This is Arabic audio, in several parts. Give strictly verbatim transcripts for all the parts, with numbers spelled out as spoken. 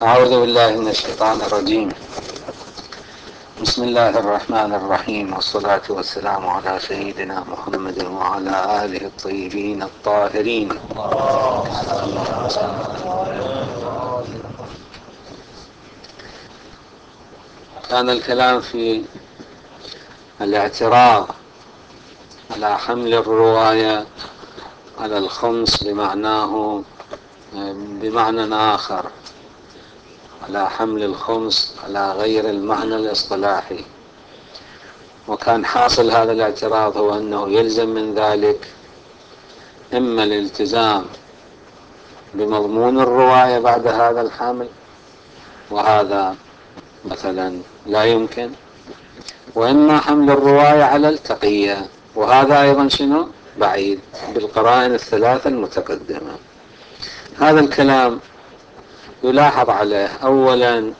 أعوذ بالله من الشيطان الرجيم. بسم الله الرحمن الرحيم، والصلاة والسلام على سيدنا محمد وعلى آله الطيبين الطاهرين. كان الكلام في الاعتراض على حمل الرواية على الخمس بمعناه بمعنى آخر، على حمل الخمس على غير المعنى الاصطلاحي. وكان حاصل هذا الاعتراض هو أنه يلزم من ذلك إما الالتزام بمضمون الرواية بعد هذا الحمل، وهذا مثلا لا يمكن، وإما حمل الرواية على التقية، وهذا أيضا شنو بعيد بالقرائن الثلاثة المتقدمة. هذا الكلام يلاحظ عليه أولا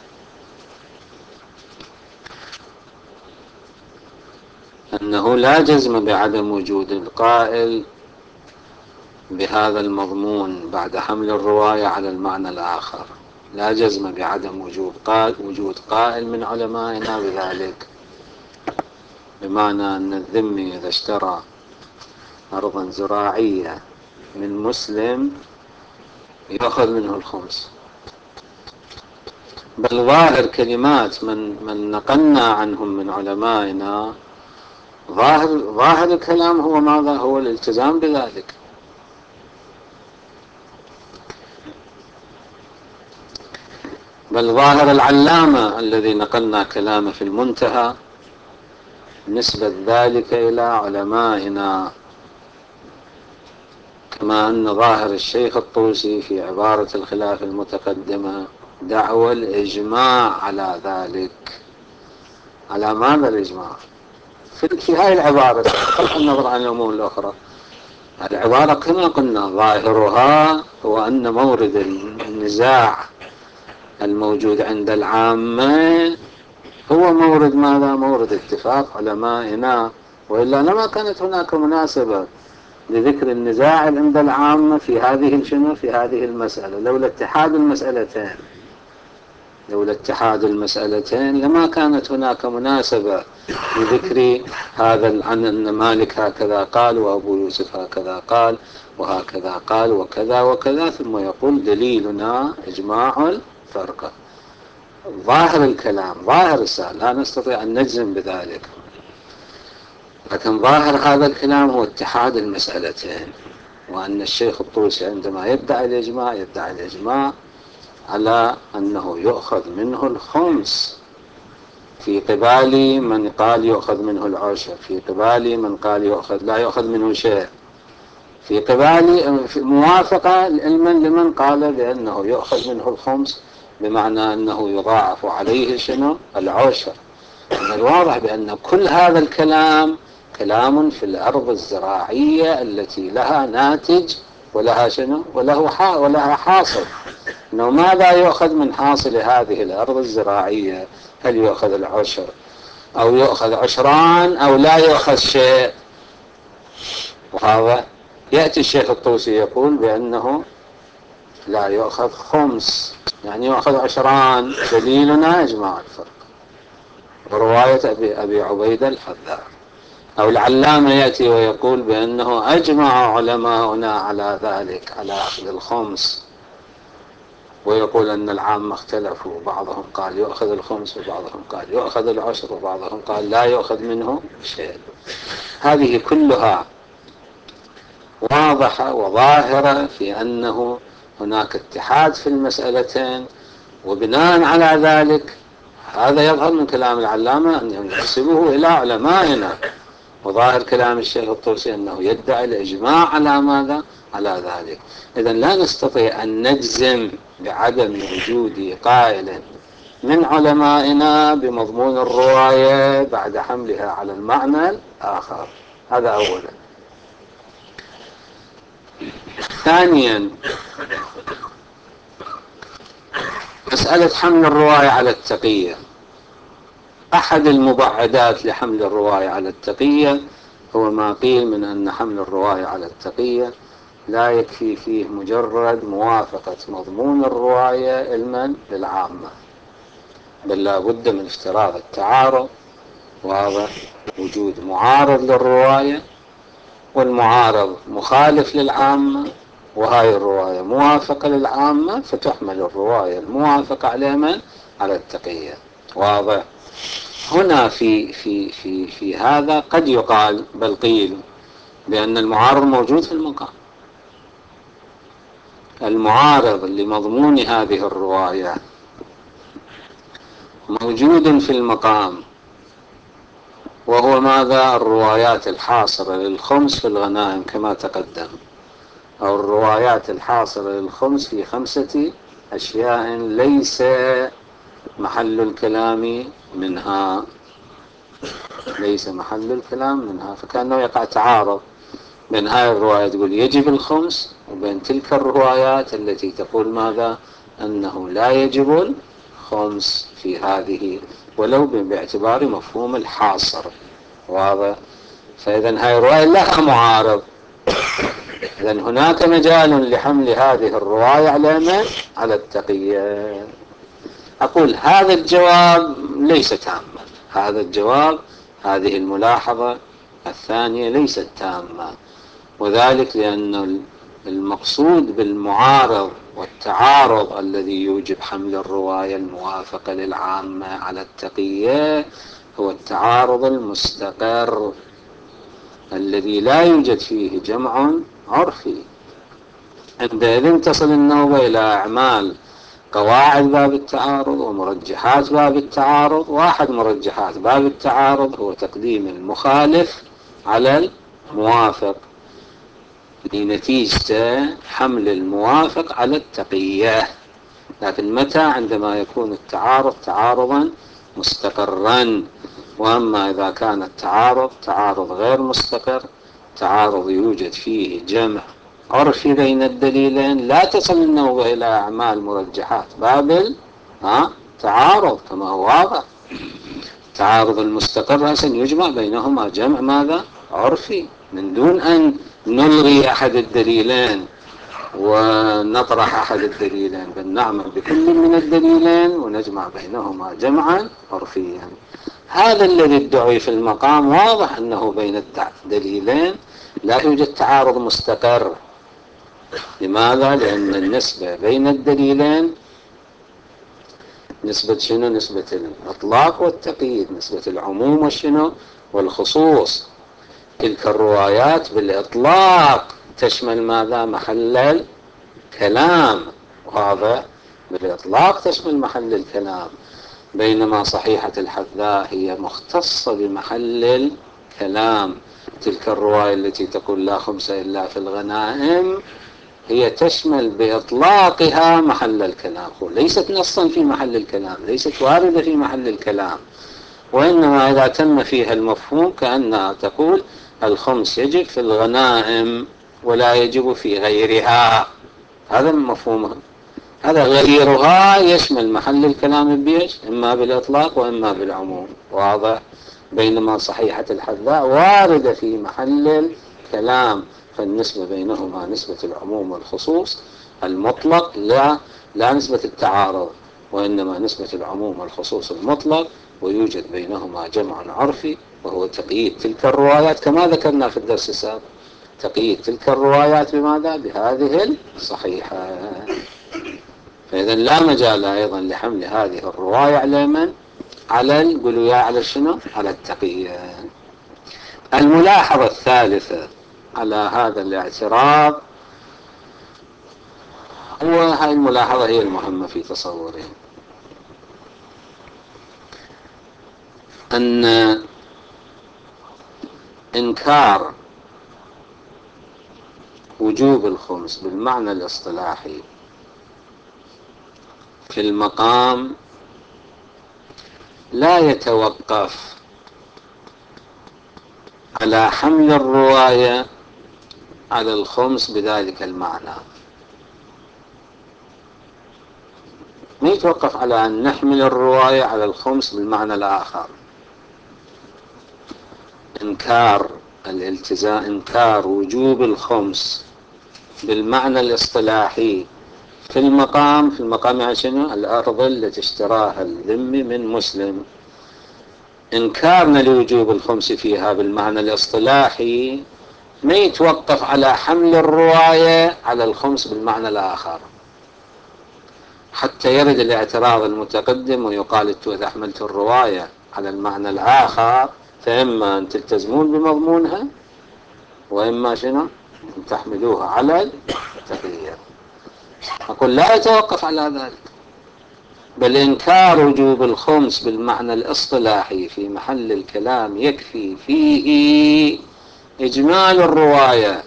أنه لا جزم بعدم وجود القائل بهذا المضمون بعد حمل الرواية على المعنى الآخر، لا جزم بعدم وجود قائل, وجود قائل من علمائنا بذلك، بمعنى أن الذمي إذا اشترى أرضا زراعية من مسلم يأخذ منه الخمس، بل ظاهر كلمات من, من نقلنا عنهم من علمائنا، ظاهر, ظاهر الكلام هو ماذا؟ هو الالتزام بذلك. بل ظاهر العلامة الذي نقلنا كلامه في المنتهى نسبة ذلك إلى علمائنا، كما أن ظاهر الشيخ الطوسي في عبارة الخلاف المتقدمة دعوى الإجماع على ذلك. على ماذا الإجماع؟ في هذه العبارة بغض النظر عن الأمور الأخرى، العبارة كما قلنا ظاهرها هو أن مورد النزاع الموجود عند العامة هو مورد ماذا؟ مورد اتفاق علمائنا، وإلا لما كانت هناك مناسبة لذكر النزاع عند العامة في هذه شنو في هذه المسألة. لولا اتحاد المسألتين لولا اتحاد المسألتين لما كانت هناك مناسبة لذكر هذا، عن أن مالك هكذا قال وأبو يوسف هكذا قال وهكذا قال وكذا وكذا، ثم يقول دليلنا إجماع الفرقة. ظاهر الكلام ظاهر السؤال لا نستطيع أن نجزم بذلك، لكن ظاهر هذا الكلام هو اتحاد المسألتين، وأن الشيخ الطوسي عندما يدعي الإجماع يدعي الإجماع على أنه يؤخذ منه الخمس، في قبال من قال يؤخذ منه العشر، في قبال من قال يؤخذ لا يؤخذ منه شيء، في قبال موافقة علما لمن قال بأنه يؤخذ منه الخمس، بمعنى أنه يضاعف عليه شنو العشر. من الواضح بأن كل هذا الكلام كلام في الأرض الزراعية التي لها ناتج ولها شنو وله ولها حاصل، إنه ماذا يؤخذ من حاصل هذه الأرض الزراعية؟ هل يؤخذ العشر أو يؤخذ عشران أو لا يؤخذ شيء؟ وهذا يأتي الشيخ الطوسي يقول بأنه لا يؤخذ خمس، يعني يؤخذ عشران، دليلنا إجماع الفرق ورواية أبي, أبي عبيدة الحذار. أو العلامة يأتي ويقول بأنه أجمع علماؤنا على ذلك، على أخذ الخمس، ويقول أن العامة اختلفوا، بعضهم قال يؤخذ الخمس وبعضهم قال يؤخذ العشر وبعضهم قال لا يؤخذ منه شيء. هذه كلها واضحة وظاهرة في أنه هناك اتحاد في المسألتين، وبناء على ذلك هذا يظهر من كلام العلامة أن ينسبه إلى علمائنا، وظاهر كلام الشيخ الطوسي أنه يدعي الإجماع على ماذا؟ على ذلك. إذن لا نستطيع أن نجزم بعدم وجود قائل من علمائنا بمضمون الرواية بعد حملها على المعنى الآخر. هذا أولا. ثانيا، مسألة حمل الرواية على التقية. أحد المبعدات لحمل الرواية على التقية هو ما قيل من أن حمل الرواية على التقية لا يكفي فيه مجرد موافقة مضمون الرواية علما للعامة، بل لا بد من افتراض التعارض. واضح؟ وجود معارض للرواية، والمعارض مخالف للعامة، وهاي الرواية موافقة للعامة، فتحمل الرواية الموافقة على من؟ على التقية. واضح؟ هنا في في في في هذا قد يقال، بل قيل، بأن المعارض موجود في المقام. المعارض لمضمون هذه الرواية موجود في المقام، وهو ماذا؟ الروايات الحاصرة للخمس في الغنائم كما تقدم، أو الروايات الحاصرة للخمس في خمسة أشياء ليس محل الكلام منها، ليس محل الكلام منها. فكأنه يقع تعارض بين هاي الرواية تقول يجب الخمس، وبين تلك الروايات التي تقول ماذا؟ أنه لا يجب الخمس في هذه، ولو باعتبار مفهوم الحاصر. واضح؟ فإذا هاي الرواية لها معارض، إذن هناك مجال لحمل هذه الرواية على من؟ على التقية. أقول هذا الجواب ليس تاما، هذا الجواب، هذه الملاحظة الثانية ليست تامة، وذلك لأن المقصود بالمعارض والتعارض الذي يوجب حمل الرواية الموافقة للعامة على التقية هو التعارض المستقر الذي لا يوجد فيه جمع عرفي. عندئذ تصل النوبة إلى أعمال قواعد باب التعارض ومرجحات باب التعارض. واحد مرجحات باب التعارض هو تقديم المخالف على الموافق، لنتيجة حمل الموافق على التقية. لكن متى؟ عندما يكون التعارض تعارضا مستقرا. وأما إذا كان التعارض تعارض غير مستقر، تعارض يوجد فيه جمع عرفي بين الدليلين، لا تصل النوبة إلى أعمال مرجحات باب التعارض كما هو واضح. تعارض المستقر أصلا يجمع بينهما جمع ماذا؟ عرفي، من دون أن نلغي أحد الدليلين ونطرح أحد الدليلين، بل نعمل بكل من الدليلين ونجمع بينهما جمعا عرفيا. هذا الذي ادعي في المقام واضح أنه بين الدليلين لا يوجد تعارض مستقر. لماذا؟ لأن النسبة بين الدليلين نسبة شنو؟ نسبة الإطلاق والتقييد، نسبة العموم والشنو؟ والخصوص. تلك الروايات بالإطلاق تشمل ماذا؟ محل الكلام. واضح؟ بالإطلاق تشمل محل الكلام، بينما صحيحة الحذاء هي مختصة بمحل الكلام. تلك الرواية التي تقول لا خمس إلا في الغنائم هي تشمل بإطلاقها محل الكلام، ليست نصا في محل الكلام، ليست واردة في محل الكلام، وإنما إذا تم فيها المفهوم كأنها تقول الخمس يجب في الغنائم ولا يجب في غيرها. هذا مفهومها. هذا غيرها يشمل محل الكلام بيش، إما بالإطلاق وإما بالعموم. واضح؟ بينما صحيحة الحذاء واردة في محل الكلام، فالنسبة بينهما نسبة العموم والخصوص المطلق، لا لا نسبة التعارض، وإنما نسبة العموم والخصوص المطلق، ويوجد بينهما جمع عرفي وهو تقييد تلك الروايات كما ذكرنا في الدرس السابق. تقييد تلك الروايات بماذا؟ بهذه الصحيحة. فإذا لا مجال أيضا لحمل هذه الرواية على من؟ على القلوية، على شنو؟ على التقية. الملاحظة الثالثة على هذا الاعتراض، هو هاي الملاحظة هي المهمة في تصوري، أن إنكار وجوب الخمس بالمعنى الاصطلاحي في المقام لا يتوقف على حمل الرواية على الخمس بذلك المعنى، ما يتوقف على أن نحمل الرواية على الخمس بالمعنى الآخر. إنكار الالتزام، إنكار وجوب الخمس بالمعنى الاصطلاحي في المقام. في المقام يعني شنو؟ الأرض التي اشتراها الذمي من مسلم. إنكارنا لوجوب الخمس فيها بالمعنى الاصطلاحي ما يتوقف على حمل الرواية على الخمس بالمعنى الآخر، حتى يرد الاعتراض المتقدم ويقال انتم إذا حملت الرواية على المعنى الآخر فإما أن تلتزمون بمضمونها وإما شنو؟ أن تحملوها على التقييد. أقول لا يتوقف على ذلك، بل إنكار وجوب الخمس بالمعنى الاصطلاحي في محل الكلام يكفي فيه إجمال الرواية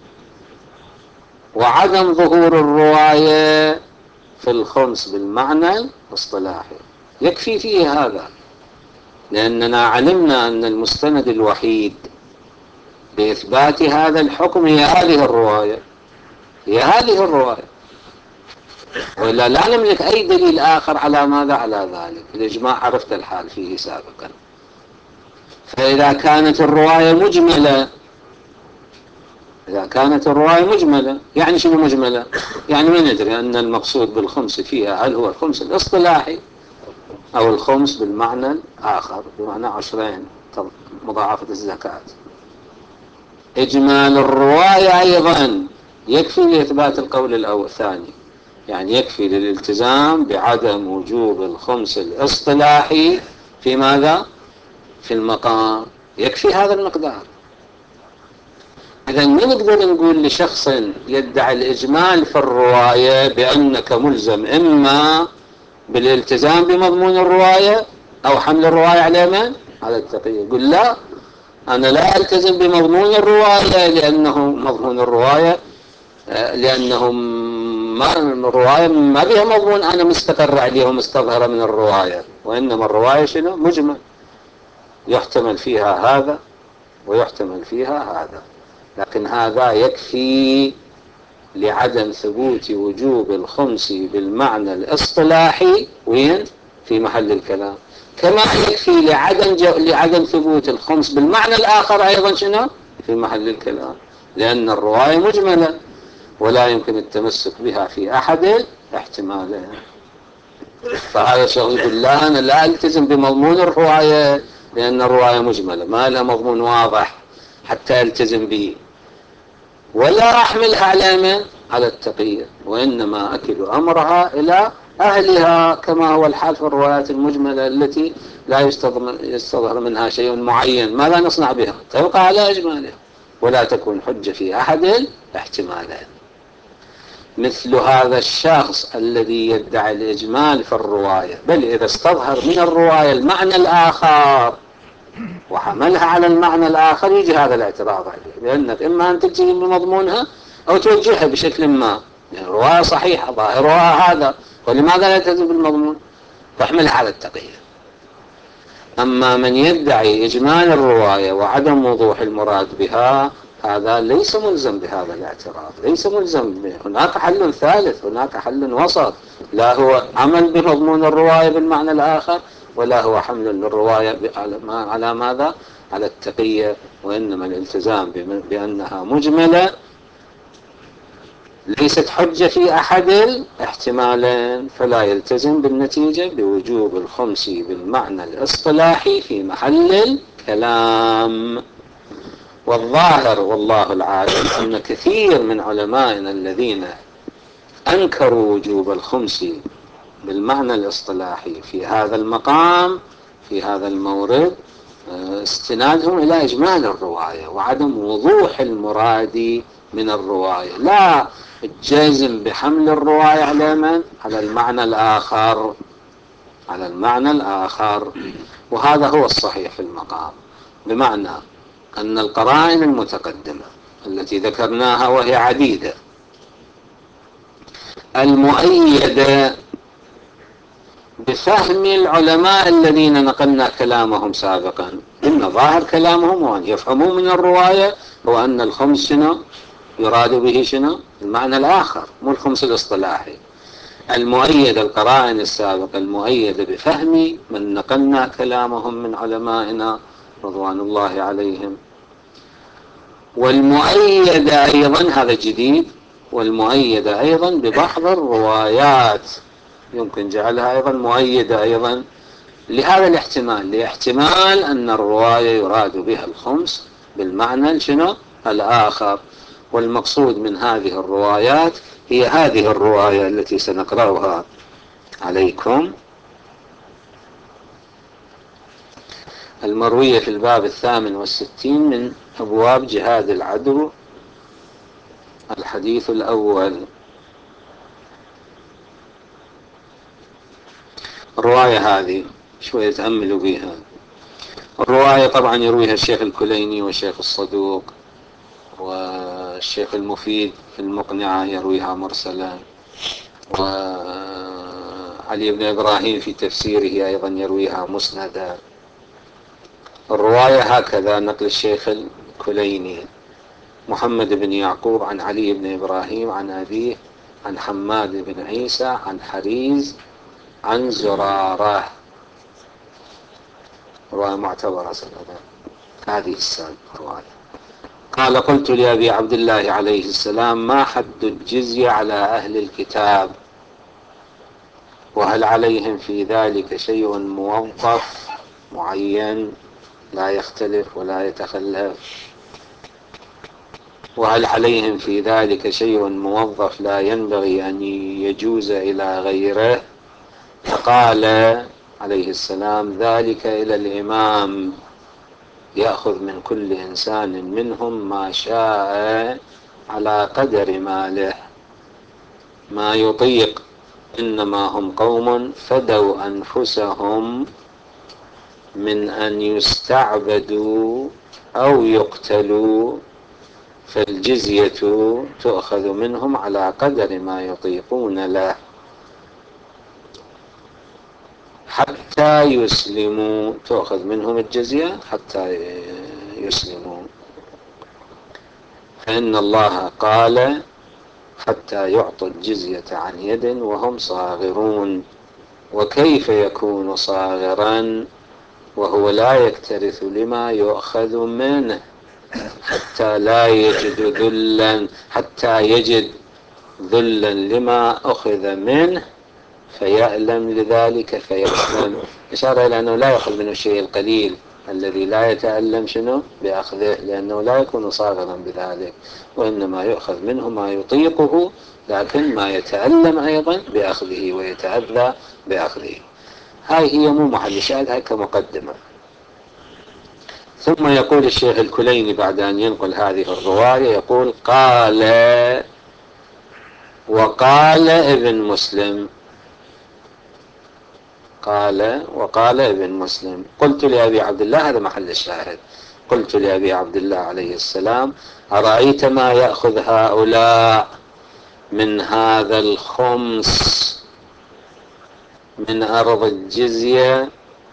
وعدم ظهور الرواية في الخمس بالمعنى الاصطلاحي، يكفي فيه هذا، لأننا علمنا أن المستند الوحيد بإثبات هذا الحكم هي هذه الرواية، هي هذه الرواية، وإلا لا نملك أي دليل آخر على ماذا؟ على ذلك. الإجماع عرفت الحال فيه سابقا. فإذا كانت الرواية مجملة، إذا كانت الرواية مجملة يعني شنو مجملة؟ يعني ما ندري أن المقصود بالخمس فيها هل هو الخمس الاصطلاحي أو الخمس بالمعنى الآخر بمعنى عشرين مضاعفة الزكاة. إجمال الرواية أيضا يكفي لإثبات القول الأول الثاني، يعني يكفي للالتزام بعدم وجوب الخمس الاصطلاحي في ماذا؟ في المقام، يكفي هذا المقدار. إذا ما نقدر نقول لشخص يدعي الإجمال في الرواية بأنك ملزم إما بالالتزام بمضمون الرواية أو حمل الرواية على من؟ على التقية. يقول لا، أنا لا ألتزم بمضمون الرواية لأنه مضمون الرواية لأنه ما الرواية ما بها مضمون أنا مستقر عليه ومستظهر من الرواية، وإنما الرواية شنو؟ مجمل، يحتمل فيها هذا ويحتمل فيها هذا. لكن هذا يكفي لعدم ثبوت وجوب الخمس بالمعنى الاصطلاحي وين؟ في محل الكلام. كما يكفي لعدم جو... لعدم ثبوت الخمس بالمعنى الآخر أيضا شنو؟ في محل الكلام، لأن الرواية مجملة ولا يمكن التمسك بها في أحد احتمالين. فهذا الشخص يقول لا، أنا لا ألتزم بمضمون الرواية لأن الرواية مجملة ما لها مضمون واضح حتى ألتزم به، ولا أحملها على من؟ على التقية، وإنما أكل أمرها إلى أهلها كما هو الحال في الروايات المجملة التي لا يستظهر منها شيء معين، ما لا نصنع بها تبقى على إجمالها ولا تكون حجة في أحد احتمالين. مثل هذا الشخص الذي يدعي الإجمال في الرواية، بل إذا استظهر من الرواية المعنى الآخر وحملها على المعنى الآخر يجي هذا الاعتراض عليه، لأنك إما أن تلتزم بمضمونها أو توجهها بشكل ما، يعني الرواية صحيحة ظاهرها هذا ولماذا لا تلتزم بالمضمون؟ فاحملها على التقية. أما من يدعي إجمال الرواية وعدم وضوح المراد بها هذا ليس ملزم بهذا الاعتراض، ليس ملزم به. هناك حل ثالث، هناك حل وسط، لا هو عمل بمضمون الرواية بالمعنى الآخر ولا هو حمل للرواية على ماذا؟ على التقية، وإنما الالتزام بأنها مجملة ليست حجة في أحد الاحتمالين، فلا يلتزم بالنتيجة بوجوب الخمس بالمعنى الاصطلاحي في محل الكلام. والظاهر والله العالم أن كثير من علمائنا الذين أنكروا وجوب الخمس بالمعنى الاصطلاحي في هذا المقام في هذا المورد استنادهم إلى إجمال الرواية وعدم وضوح المراد من الرواية، لا الجزم بحمل الرواية على من؟ على المعنى الآخر، على المعنى الآخر. وهذا هو الصحيح في المقام، بمعنى أن القرائن المتقدمة التي ذكرناها وهي عديدة المؤيدة بفهم العلماء الذين نقلنا كلامهم سابقا، إن ظاهر كلامهم وأن يفهموا من الرواية هو أن الخمس شنو يراد به شنو المعنى الآخر مو الخمس الاصطلاحي. المؤيد القرائن السابقة المؤيدة بفهم من نقلنا كلامهم من علمائنا رضوان الله عليهم، والمؤيدة أيضا هذا جديد والمؤيدة أيضا ببعض الروايات، يمكن جعلها أيضا مؤيدة أيضا لهذا الاحتمال، لاحتمال أن الرواية يراد بها الخمس بالمعنى شنو الآخر. والمقصود من هذه الروايات هي هذه الرواية التي سنقرأها عليكم، المروية في الباب الثامن والستين من أبواب جهاد العدو، الحديث الأول. الرواية هذه شوية تأملوا بها. الرواية طبعا يرويها الشيخ الكليني والشيخ الصدوق، والشيخ المفيد في المقنعة يرويها مرسلا، وعلي بن إبراهيم في تفسيره أيضا يرويها مسندا. الرواية هكذا: نقل الشيخ الكليني: محمد بن يعقوب عن علي بن إبراهيم عن أبيه عن حماد بن عيسى عن حريز عن زرارة. رواية معتبرة سندا. هذه الرواية. قال: قلت لأبي عبد الله عليه السلام: ما حد الجزية على أهل الكتاب؟ وهل عليهم في ذلك شيء موظف معين لا يختلف ولا يتخلف؟ وهل عليهم في ذلك شيء موظف لا ينبغي أن يجوز إلى غيره؟ فقال عليه السلام: ذلك إلى الإمام، يأخذ من كل إنسان منهم ما شاء على قدر ماله، ما يطيق، إنما هم قوم فدوا أنفسهم من أن يستعبدوا أو يقتلوا، فالجزية تؤخذ منهم على قدر ما يطيقون له حتى يسلموا. تؤخذ منهم الجزية حتى يسلموا، فإن الله قال: حتى يعطوا الجزية عن يد وهم صاغرون. وكيف يكون صاغرا وهو لا يكترث لما يؤخذ منه حتى لا يجد ذلا حتى يجد ذلا لما أخذ منه فيألم لذلك فيسلم. إشارة إلى أنه لا يأخذ منه الشيء القليل الذي لا يتألم شنو بأخذه، لأنه لا يكون صاغرا بذلك، وإنما يؤخذ منه ما يطيقه، لكن ما يتألم أيضا بأخذه ويتأذى بأخذه. هاي هي مو محل الشاهد، هاي كمقدمة. ثم يقول الشيخ الكليني بعد أن ينقل هذه الرواية، يقول: قال وقال ابن مسلم. قال وقال ابن مسلم: قلت لأبي عبد الله، هذا محل الشاهد، قلت لأبي عبد الله عليه السلام: أرأيت ما يأخذ هؤلاء من هذا الخمس من أرض الجزية،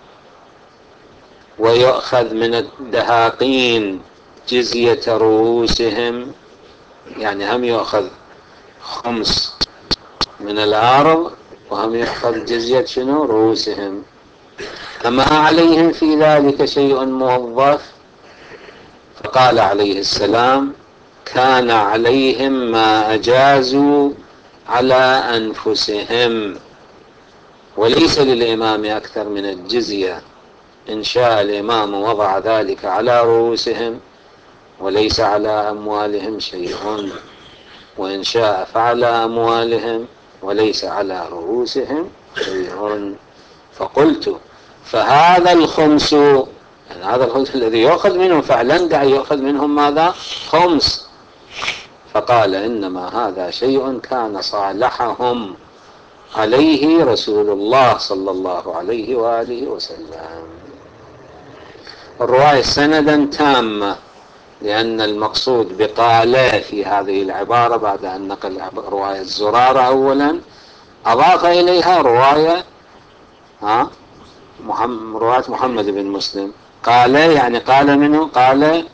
ويؤخذ من الدهاقين جزية رؤوسهم، يعني هم يؤخذ خمس من الأرض وهم يأخذ جزية شنو رؤوسهم، أما عليهم في ذلك شيء موظف؟ فقال عليه السلام: كان عليهم ما أجازوا على أنفسهم، وليس للإمام أكثر من الجزية. إن شاء الإمام وضع ذلك على رؤوسهم وليس على أموالهم شيء، وإن شاء فعل أموالهم وليس على رؤوسهم شيء. فقلت: فهذا الخمس، يعني هذا الخمس الذي يأخذ منهم فعلا دعي يأخذ منهم ماذا؟ خمس. فقال: إنما هذا شيء كان صالحهم عليه رسول الله صلى الله عليه وآله وسلم. الرواية سندا تامة، لأن المقصود بقال في هذه العبارة بعد أن نقل رواية زرارة أولا أضاف إليها رواية ها محمد رواية محمد بن مسلم. قال يعني قال منه قال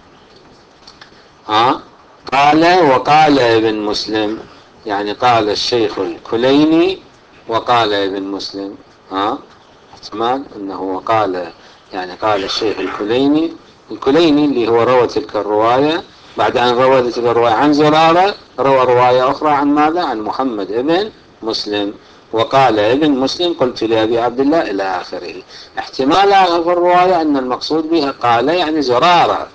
ها قال وقال ابن مسلم، يعني قال الشيخ الكليني وقال ابن مسلم. ها احتمال انه وقال، يعني قال الشيخ الكليني، الكليني اللي هو روى تلك الرواية بعد أن روى تلك الرواية عن زرارة، روى رواية أخرى عن ماذا؟ عن محمد ابن مسلم، وقال ابن مسلم قلت لأبي عبد الله إلى آخره. احتمال في الرواية أن المقصود بها قال يعني زرارة،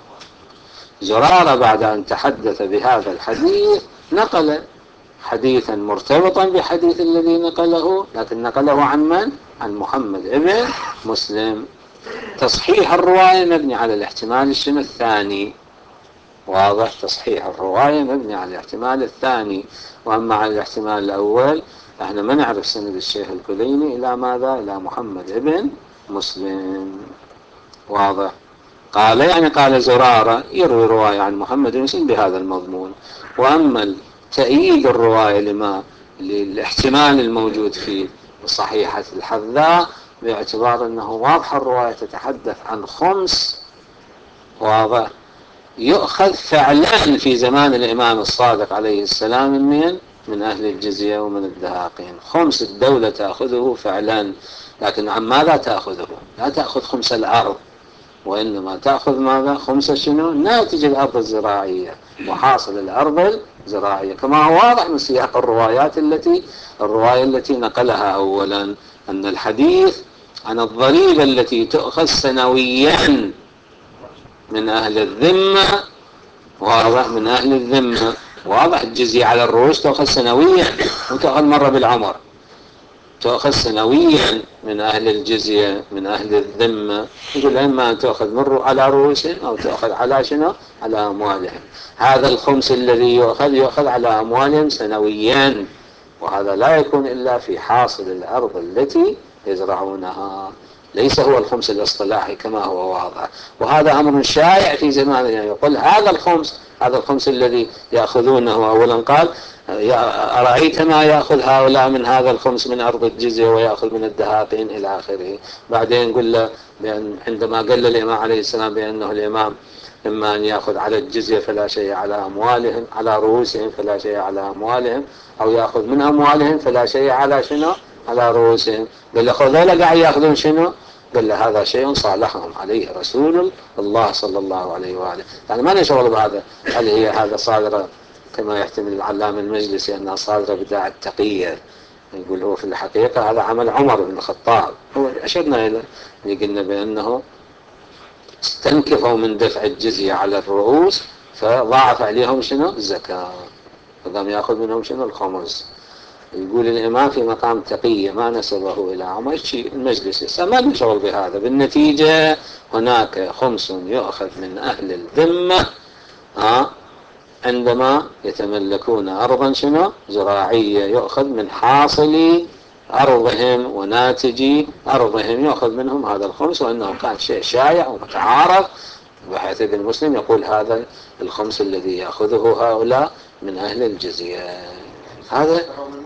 زرارة بعد أن تحدث بهذا الحديث نقل حديثا مرتبطا بحديث الذي نقله، لكن نقله عن من؟ عن محمد ابن مسلم. تصحيح الرواية مبني على الاحتمال الشنو الثاني، واضح؟ تصحيح الرواية مبني على الاحتمال الثاني، وأما على الاحتمال الأول احنا ما نعرف سند الشيخ الكليني إلى ماذا؟ إلى محمد ابن مسلم، واضح؟ قال يعني قال زرارة يروي رواية عن محمد بن مسلم بهذا المضمون. وأما تأييد الرواية لما للاحتمال الموجود في صحيحة الحذاء باعتبار أنه واضح الرواية تتحدث عن خمس، واضح، يؤخذ فعلا في زمان الإمام الصادق عليه السلام من من أهل الجزية ومن الدهاقين. خمس الدولة تأخذه فعلا، لكن عن ماذا تأخذه؟ لا تأخذ خمس الأرض، وإنما تأخذ ماذا؟ خمسة شنو؟ ناتج الأرض الزراعية وحاصل الأرض الزراعية، كما هو واضح من سياق الروايات التي الرواية التي نقلها أولا أن الحديث عن الضريبة التي تؤخذ سنويا من أهل الذمة، واضح، من أهل الذمة، واضح، الجزية على الرؤوس تؤخذ سنويا وتؤخذ مرة بالعمر، تؤخذ سنويا من أهل الجزية من أهل الذمة. يقول إما أن تؤخذ مر على رؤوسهم أو تؤخذ على شنو؟ على أموالهم. هذا الخمس الذي يؤخذ يؤخذ على أموالهم سنويا، وهذا لا يكون إلا في حاصل الأرض التي يزرعونها، ليس هو الخمس الاصطلاحي كما هو واضح. وهذا أمر شائع في زماننا، يعني يقول هذا الخمس، هذا الخمس الذي يأخذونه. أولا قال أرأيت ما يأخذ هؤلاء من هذا الخمس من أرض الجزية ويأخذ من الدهاقين إلى آخره. بعدين قل له بأن عندما قال الإمام عليه السلام بأنه الإمام إما أن يأخذ على الجزية فلا شيء على أموالهم، على رؤوسهم فلا شيء على أموالهم، أو يأخذ من أموالهم فلا شيء على شنو؟ على رؤوسهم. قال له خذولا قاعد يأخذون شنو؟ قال له هذا شيء صالحهم عليه رسول الله صلى الله عليه وآله. يعني ما نشغل بهذا، هل هي هذا صادرة كما يحتمل العلام المجلسي أنها صادرة بداعي التقية، يقول هو في الحقيقة هذا عمل عمر بن الخطاب. هو أشرنا إلى قلنا بأنه استنكفوا من دفع الجزية على الرؤوس فضاعف عليهم شنو؟ الزكاة، فقام يأخذ منهم شنو؟ الخمس. يقول الإمام في مقام تقية ما نسبه إلى عمر، شيء المجلس ما نشغل بهذا. بالنتيجة هناك خمس يؤخذ من أهل الذمة ها عندما يتملكون أرضا شنو؟ زراعية، يؤخذ من حاصل أرضهم وناتجي أرضهم، يؤخذ منهم هذا الخمس، وأنه كان شيء شائع ومتعارف، بحيث ابن مسلم يقول هذا الخمس الذي يأخذه هؤلاء من أهل الجزية. هذا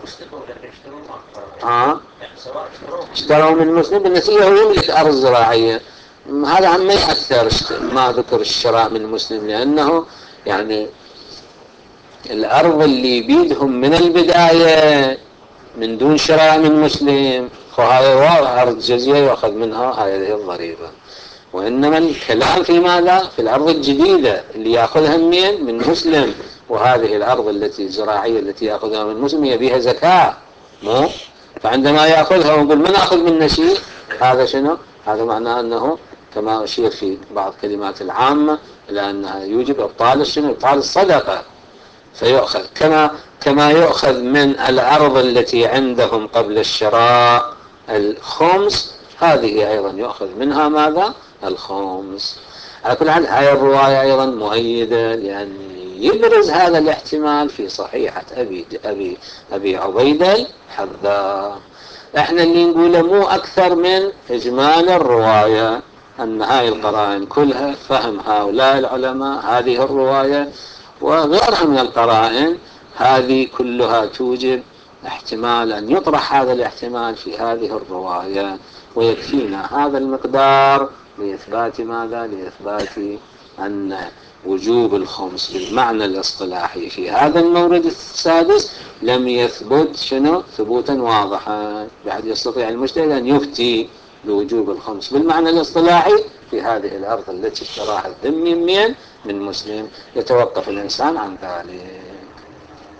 آه اشتروا من مسلم بالنتيجة هو يملك أرض زراعية. هذا عم ما يأثر ما ذكر الشراء من مسلم، لأنه يعني الأرض اللي بيدهم من البداية من دون شراء من مسلم، فهذا واضح أرض جزية يأخذ منها هذه الضريبة. وإنما الكلام في ماذا؟ في الأرض الجديدة اللي يأخذها من من مسلم، وهذه الأرض التي الزراعية التي يأخذها من مسلم يبيها زكاة، مو؟ فعندما يأخذها ونقول ما نأخذ منه شيء، هذا شنو؟ هذا معناه أنه كما أشير في بعض كلمات العامة إلى أنها يوجب إبطال شنو؟ إبطال الصدقة، فيؤخذ كما كما يؤخذ من الأرض التي عندهم قبل الشراء الخمس، هذه أيضا يؤخذ منها ماذا؟ الخمس. على كل حال هذه الرواية أيضا مؤيدة، لأن يبرز هذا الاحتمال في صحيحة أبي أبي أبي عبيدة الحذاء. احنا اللي نقوله مو أكثر من إجمال الرواية، أن هاي القرائن كلها فهم هؤلاء العلماء هذه الرواية وغيرها من القرائن، هذه كلها توجب احتمال أن يطرح هذا الاحتمال في هذه الرواية، ويكفينا هذا المقدار لإثبات ماذا؟ لإثبات أن وجوب الخمس بالمعنى الاصطلاحي في هذا المورد السادس لم يثبت شنو؟ ثبوتا واضحا بحيث يستطيع المجتهد أن يفتي بوجوب الخمس بالمعنى الاصطلاحي في هذه الأرض التي اشتراها الذمي من من مسلم. يتوقف الإنسان عن ذلك.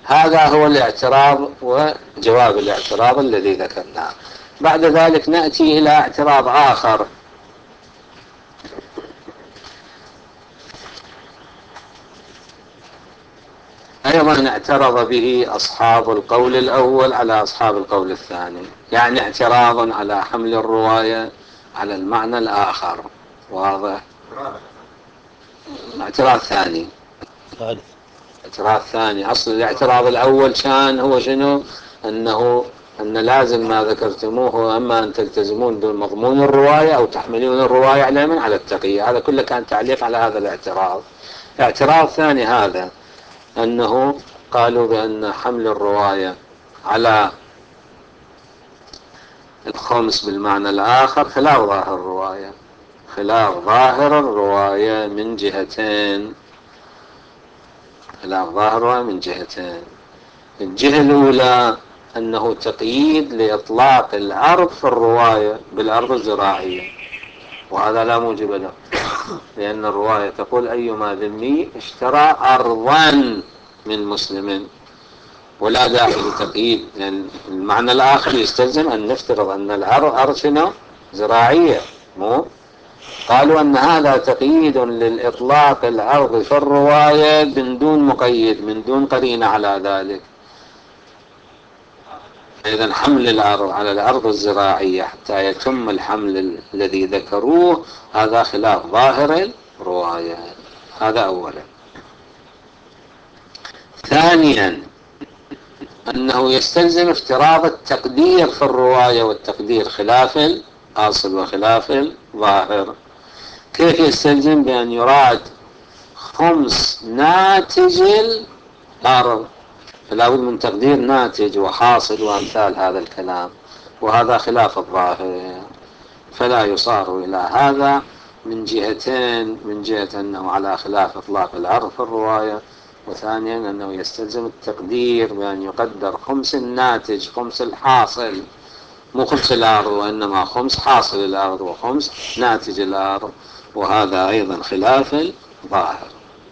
هذا هو الاعتراض وجواب الاعتراض الذي ذكرناه. بعد ذلك نأتي إلى اعتراض آخر، أيضا اعترض به أصحاب القول الأول على أصحاب القول الثاني، يعني اعتراض على حمل الرواية على المعنى الآخر. واضح؟ اعتراض ثاني. ثالث. اعتراض ثاني. أصل الاعتراض الأول كان هو شنو؟ أنه أن لازم ما ذكرتموه، أما أن تلتزمون بمضمون الرواية أو تحملون الرواية على من؟ على التقية. هذا كله كان تعليق على هذا الاعتراض. اعتراض ثاني هذا، أنه قالوا بأن حمل الرواية على الخمس بالمعنى الآخر خلاف ظاهر الرواية، خلاف ظاهر الرواية من جهتين، خلاف ظاهر الرواية من جهتين. الجهة الأولى أنه تقييد لإطلاق الأرض في الرواية بالأرض الزراعية، وهذا لا موجب له، لأن الرواية تقول أيما ذمي اشترى أرضا من مسلم، ولا داعي لتقييد، لأن المعنى الآخر يستلزم أن نفترض أن الأرض أرض شنو؟ زراعية. مو قالوا أن هذا تقييد للإطلاق الأرض في الرواية من دون مقيد، من دون قرينة على ذلك. إذن حمل الأرض على الأرض الزراعية حتى يتم الحمل الذي ذكروه هذا خلاف ظاهر الرواية. هذا أولا. ثانيا أنه يستلزم افتراض التقدير في الرواية، والتقدير خلاف الأصل وخلاف الظاهر. كيف يستلزم؟ بأن يراد خمس ناتج الأرض، فلا بد من تقدير ناتج وحاصل وأمثال هذا الكلام، وهذا خلاف الظاهر. فلا يصار إلى هذا من جهتين: من جهة أنه على خلاف إطلاق الأرض في الرواية، وثانيا أنه يستلزم التقدير بأن يقدر خمس الناتج، خمس الحاصل، مو خمس الأرض، وإنما خمس حاصل الأرض وخمس ناتج الأرض، وهذا أيضا خلاف الظاهر.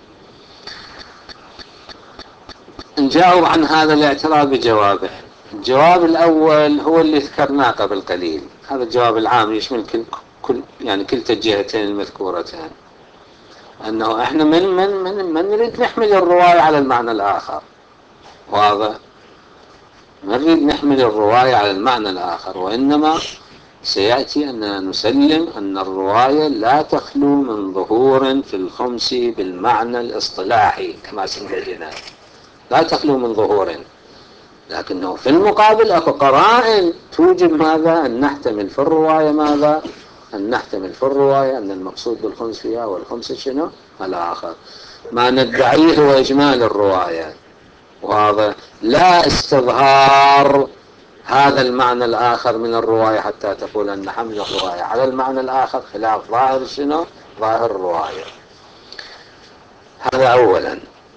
نجاوب عن هذا الاعتراض بجوابه. الجواب الأول هو اللي ذكرناه قبل قليل، هذا الجواب العام يشمل كل, كل يعني كلتا الجهتين المذكورتين، أنه إحنا من من من من نريد نحمل الرواية على المعنى الآخر. واضح؟ نريد نحمل الرواية على المعنى الآخر، وإنما سيأتي أننا نسلم أن الرواية لا تخلو من ظهور في الخمس بالمعنى الاصطلاحي كما سنجدنا، لا تخلو من ظهور، لكنه في المقابل أكو قرائن توجب ماذا؟ أن نحتمل في الرواية ماذا؟ أن نحتمل في الرواية أن المقصود بالخمس فيها والخمس شنو؟ الآخر. ما ندعيه هو إجمال الرواية، واضح؟ لا استظهار هذا المعنى الآخر من الرواية حتى تقول أن حمل الرواية على المعنى الآخر خلاف ظاهر شنو؟ ظاهر الرواية. هذا أولا.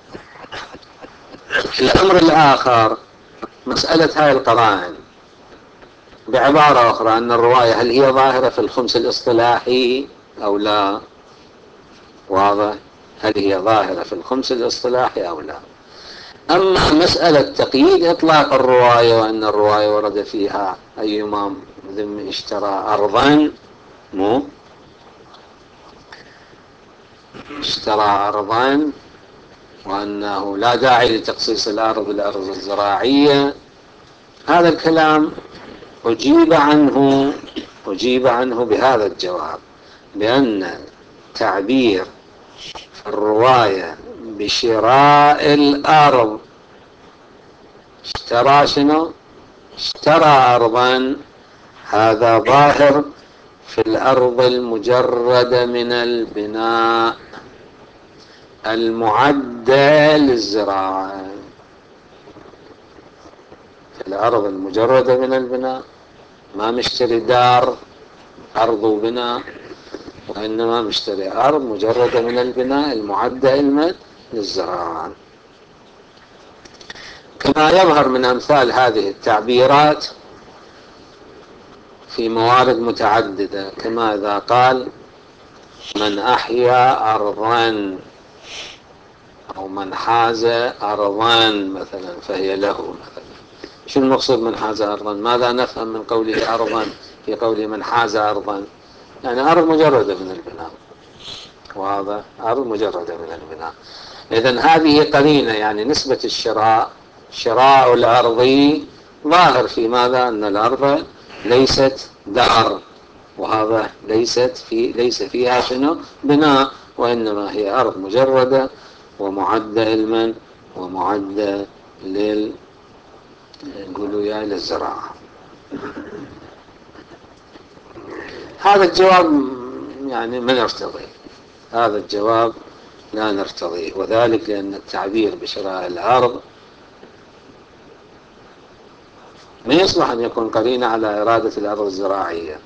الأمر الآخر مسألة هاي القرائن، بعبارة أخرى أن الرواية هل هي ظاهرة في الخمس الاصطلاحي أو لا؟ واضح؟ هل هي ظاهرة في الخمس الاصطلاحي أو لا؟ أما مسألة تقييد إطلاق الرواية وأن الرواية ورد فيها أي إمام ذم اشترى أرضا، مو اشترى أرضا، وأنه لا داعي لتخصيص الأرض بالأرض الزراعية، هذا الكلام أجيب عنه أجيب عنه بهذا الجواب، بأن تعبير الرواية بشراء الأرض، اشترى شنو؟ اشترى أرضا، هذا ظاهر في الأرض المجردة من البناء المعدة للزراعة، في الأرض المجردة من البناء، ما مشتري دار أرض وبناء، وإنما مشتري أرض مجردة من البناء المعدة المد للزراعة. كما يظهر من أمثال هذه التعبيرات في موارد متعددة، كما إذا قال من أحيا أرضا أو أو من حاز أرضا مثلا فهي له مثلا. شو المقصود من حاز أرضا؟ ماذا نفهم من قوله أرضا في قوله من حاز أرضا؟ يعني أرض مجردة من البناء، وهذا أرض مجردة من البناء. إذن هذه قرينة، يعني نسبة الشراء، شراء الأرض ظاهر في ماذا؟ أن الأرض ليست دار، وهذا ليست في ليس فيها شنو؟ بناء، وإنما هي أرض مجردة ومعدة علما ومعدة لل نقولوا يا للزراعة. هذا الجواب يعني ما نرتضيه، هذا الجواب لا نرتضيه، وذلك لأن التعبير بشراء الأرض ما يصلح أن يكون قرينة على إرادة الأرض الزراعية،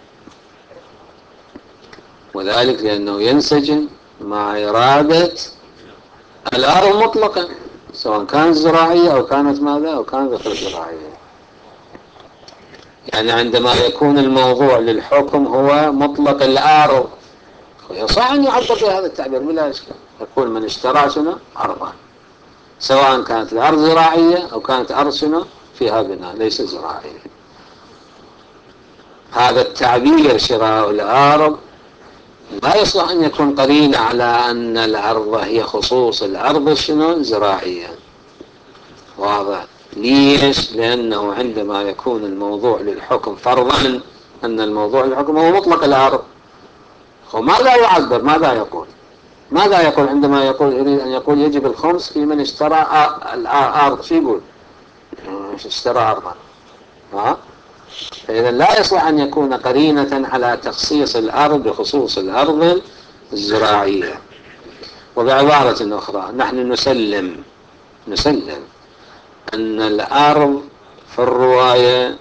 وذلك لأنه ينسجم مع إرادة الأرض مطلقا، سواء كانت زراعية أو كانت ماذا أو كانت غير زراعية. يعني عندما يكون الموضوع للحكم هو مطلق الأرض، يصح أن يعبر بهذا التعبير بلا إشكال، يقول من اشترى شنو أرضا، سواء كانت الأرض زراعية أو كانت أرض شنو فيها بناء ليس زراعية. هذا التعبير شراء الأرض لا يصلح أن يكون قرينة على أن الأرض هي خصوص الأرض شنو زراعية. واضح؟ ليش؟ لأنه عندما يكون الموضوع للحكم فرضا أن الموضوع للحكم هو مطلق الأرض، وماذا يعبر؟ ماذا يقول؟ ماذا يقول عندما يقول يريد أن يقول يجب الخمس في من اشترى الأرض؟ شو يقول؟ اشترى أرضا. ها؟ فإذا لا يصلح أن يكون قرينة على تخصيص الأرض بخصوص الأرض الزراعية. وبعبارة أخرى نحن نسلم نسلم أن الأرض في الرواية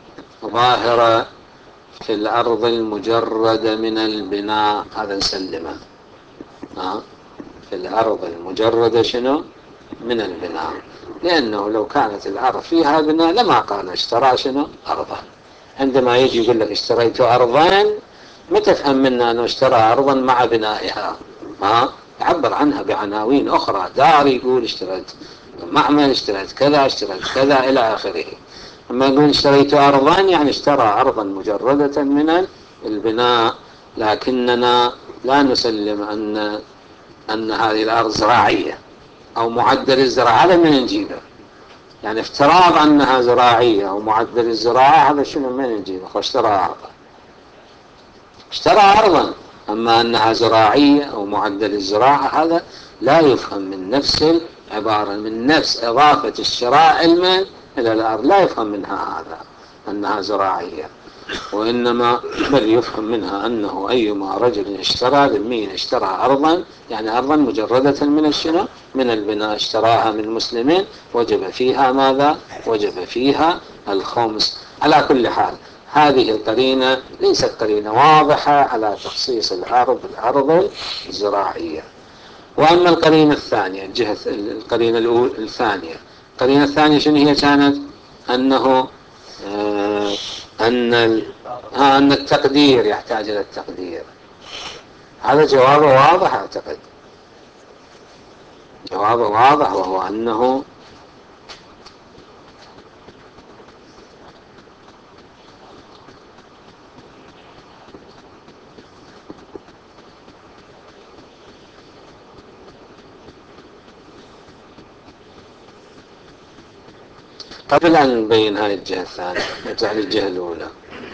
ظاهرة في الأرض المجردة من البناء، هذا نسلمه. ها؟ في الأرض المجردة شنو؟ من البناء، لأنه لو كانت الأرض فيها بناء لما قال اشترى شنو أرضا. عندما يجي يقول لك اشتريت أرضا، ما تفهم منه أنه اشترى أرضا مع بنائها، ها؟ يعبر عنها بعناوين أخرى، دار يقول اشتريت معمل، اشتريت كذا، اشتريت كذا إلى آخره. أما يقول اشتريت أرضا يعني اشترى أرضا مجردة من البناء، لكننا لا نسلم أن أن هذه الأرض زراعية أو معدل الزراعة، هذا من نجيبه. يعني افتراض أنها زراعية أو معدل الزراعة هذا شنو من نجيبه؟ اشترى أرضا، اشترى أرضا. أما أنها زراعية أو معدل الزراعة هذا لا يفهم من نفس العبارة، من نفس إضافة الشراء المال إلى الأرض لا يفهم منها هذا أنها زراعية، وإنما بل يفهم منها أنه أيما رجل اشترى لمين اشترى أرضا يعني أرضا مجردة من الشنو من البناء، اشتراها من المسلمين وجب فيها ماذا؟ وجب فيها الخمس. على كل حال هذه القرينة ليست قرينة واضحة على تخصيص الأرض بالأرض الزراعية. وأما القرينة الثانية، الجهة القرينة الأولى الثانية، القرينة الثانية شنو هي كانت؟ أنه آه أن آه أن التقدير يحتاج إلى التقدير. هذا جوابه واضح، أعتقد جوابه واضح، وهو أنه قبل أن نبين هذه الجهة الثانية نرجع للجهة الأولى.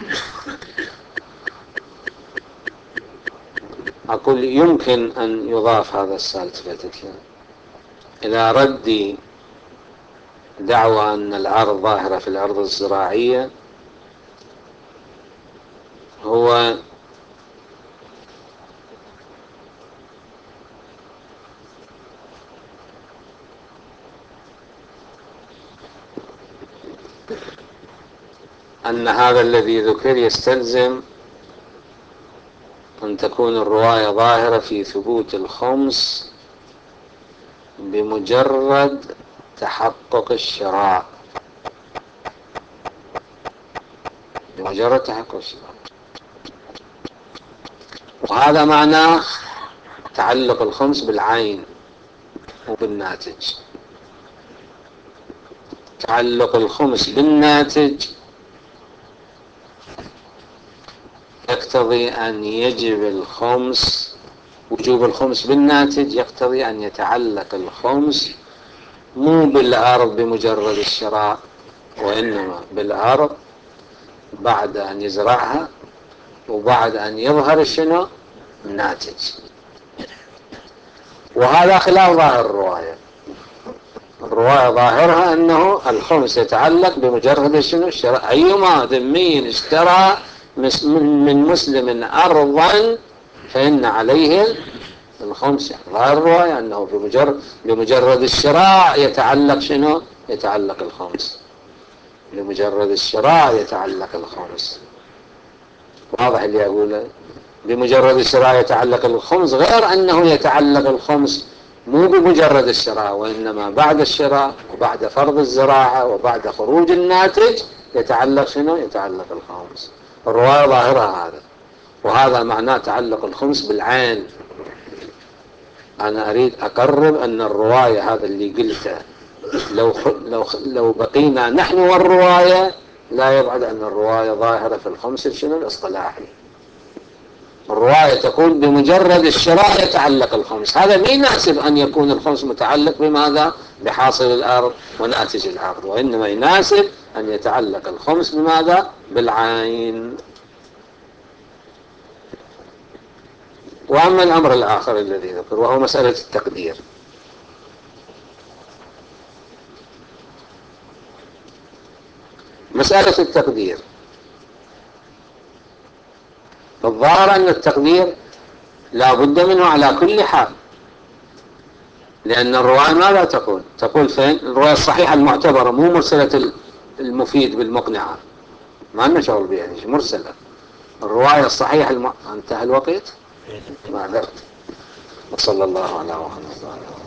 أقول يمكن أن يضاف هذا السؤال تفتت إلى رد دعوى أن الأرض ظاهرة في الأرض الزراعية، هو أن هذا الذي ذكر يستلزم أن تكون الرواية ظاهرة في ثبوت الخمس بمجرد تحقق الشراء، بمجرد تحقق الشراء. وهذا معناه تعلق الخمس بالعين، وبالناتج. تعلق الخمس بالناتج يقتضي أن يجب الخمس، وجوب الخمس بالناتج يقتضي أن يتعلق الخمس مو بالأرض بمجرد الشراء، وإنما بالأرض بعد أن يزرعها وبعد أن يظهر شنو الناتج. وهذا خلاف ظاهر الرواية. الرواية ظاهرها أنه الخمس يتعلق بمجرد شنو الشراء. أيما ذمي اشترى من مسلم أرضا فإن عليه الخمس. يعني ظاهر الرواية أنه بمجرد, بمجرد الشراء يتعلق شنو يتعلق الخمس. بمجرد الشراء يتعلق الخمس. واضح اللي أقوله؟ بمجرد الشراء يتعلق الخمس، غير أنه يتعلق الخمس مو بمجرد الشراء، وإنما بعد الشراء وبعد فرض الزراعة وبعد خروج الناتج يتعلق شنو يتعلق الخمس. الرواية ظاهرها هذا، وهذا معناه تعلق الخمس بالعين. أنا أريد أقرب أن الرواية هذا اللي قلته لو, لو, لو بقينا نحن والرواية لا يبعد أن الرواية ظاهرة في الخمس شنو الاصطلاحي. الرواية تقول بمجرد الشراء يتعلق الخمس، هذا ما يناسب أن يكون الخمس متعلق بماذا؟ بحاصل الأرض وناتج الأرض، وإنما يناسب أن يتعلق الخمس بماذا؟ بالعين. وأما الأمر الآخر الذي ذكر وهو مسألة التقدير، مسألة التقدير الظاهر أن التقدير لا بد منه على كل حال، لأن الرواية ماذا تقول؟ تقول فين؟ الرواية الصحيحة المعتبرة، مو مرسلة المفيد بالمقنعة، ما لنا شغل بها، مرسلة. الرواية الصحيحة الم... انتهى الوقت؟ ما عذرت. وصلى الله على محمد.